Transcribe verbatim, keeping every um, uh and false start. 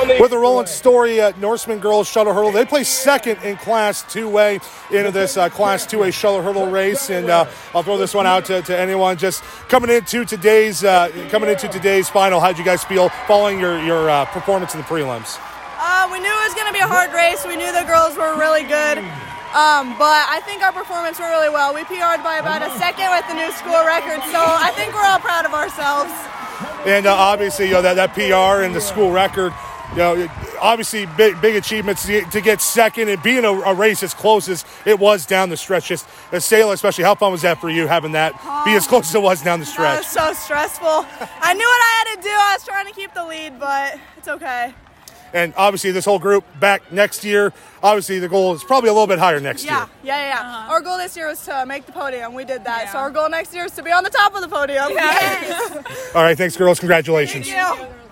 With the Roland Story uh, Norseman girls shuttle hurdle, they placed second in Class two A into this uh, Class two A shuttle hurdle race, and uh, I'll throw this one out to, to anyone just coming into today's uh, coming into today's final. How'd you guys feel following your your uh, performance in the prelims? Uh, we knew it was going to be a hard race. We knew the girls were really good, um, but I think our performance went really well. We P R'd by about a second with the new school record, so I think we're all proud of ourselves. And uh, obviously, you know, that, that P R and the school record, you know, obviously big big achievements to get, to get second and being a, a race as close as it was down the stretch. Just uh, Sayla, especially, how fun was that for you having that be as close as it was down the stretch? That was so stressful. I knew what I had to do. I was trying to keep the lead, but it's okay. And obviously, this whole group back next year. Obviously, the goal is probably a little bit higher next yeah, year. Yeah, yeah, yeah. Uh-huh. Our goal this year was to make the podium. We did that. Yeah. So our goal next year is to be on the top of the podium. Yes. All right, thanks, girls. Congratulations. Thank you.